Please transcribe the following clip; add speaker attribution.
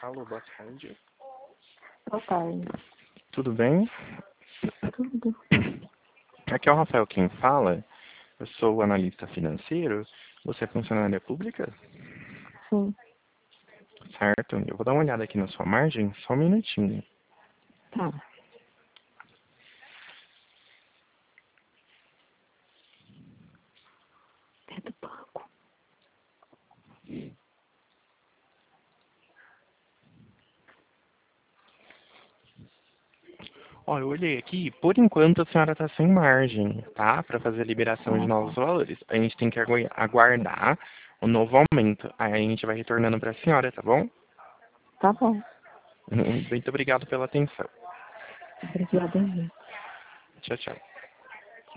Speaker 1: Alô, boa tarde.
Speaker 2: Boa tarde.
Speaker 1: Tudo bem?
Speaker 2: Tudo.
Speaker 1: Aqui é o Rafael quem fala. Eu sou o analista financeiro. Você é funcionária pública?
Speaker 2: Sim.
Speaker 1: Certo. Eu vou dar uma olhada aqui na sua margem, só um minutinho.
Speaker 2: Tá. É do banco.
Speaker 1: Ó, eu olhei aqui, por enquanto a senhora está sem margem, tá? Para fazer a liberação de novos
Speaker 2: Tá.
Speaker 1: valores. A gente tem que aguardar o novo aumento. Aí a gente vai retornando para a senhora, tá bom?
Speaker 2: Tá bom.
Speaker 1: Muito obrigado pela atenção.
Speaker 2: Obrigada, gente.
Speaker 1: Tchau, tchau.